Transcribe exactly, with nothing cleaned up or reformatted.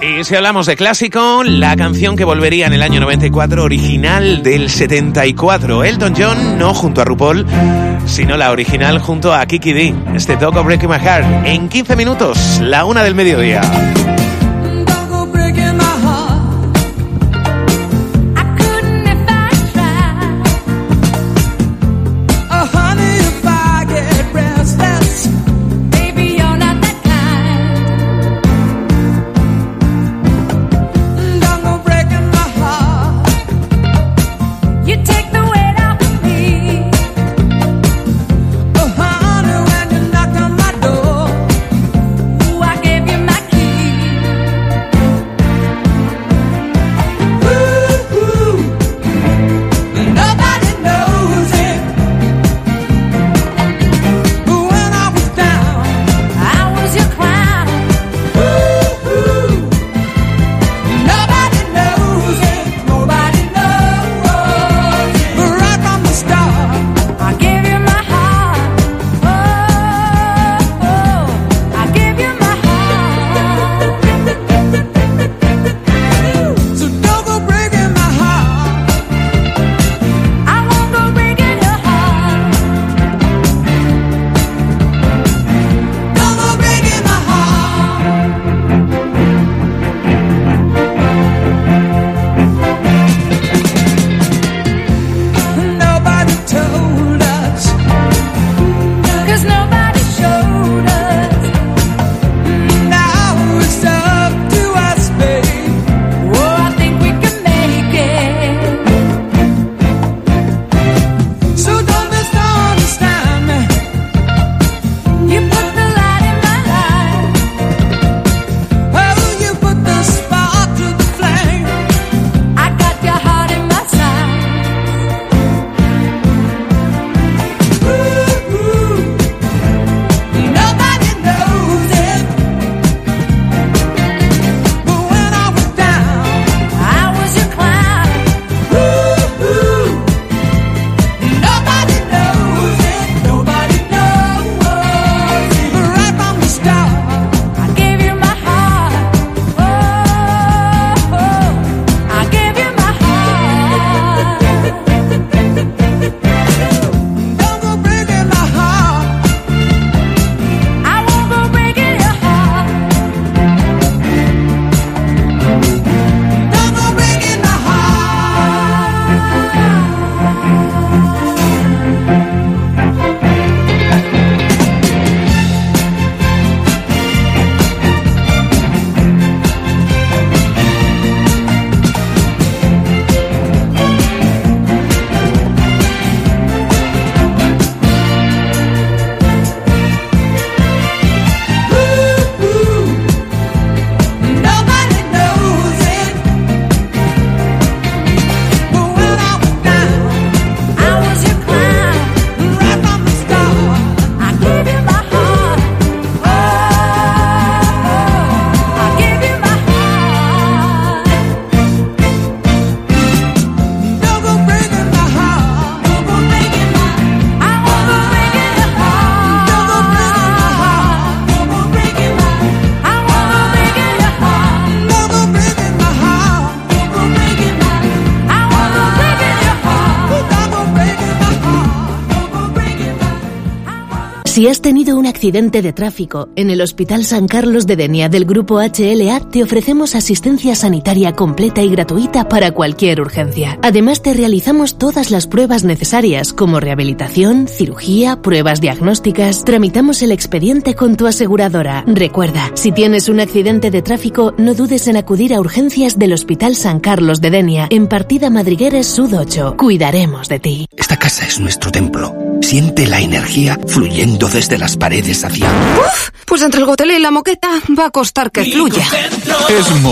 Y si hablamos de clásico, la canción que volvería en el año noventa y cuatro, original del setenta y cuatro. Elton John, no junto a RuPaul, sino la original junto a Kiki Dee. Este Dog of Breaking My Heart. En quince minutos, la una del mediodía. Si has tenido un accidente de tráfico, en el Hospital San Carlos de Denia del Grupo H L A te ofrecemos asistencia sanitaria completa y gratuita para cualquier urgencia. Además te realizamos todas las pruebas necesarias como rehabilitación, cirugía, pruebas diagnósticas. Tramitamos el expediente con tu aseguradora. Recuerda, si tienes un accidente de tráfico, no dudes en acudir a urgencias del Hospital San Carlos de Denia, en Partida Madrigueres Sud ocho. Cuidaremos de ti. Esta casa es nuestro templo. Siente la energía fluyendo desde las paredes hacia... Uf, pues entre el gotelé y la moqueta va a costar que fluya. Es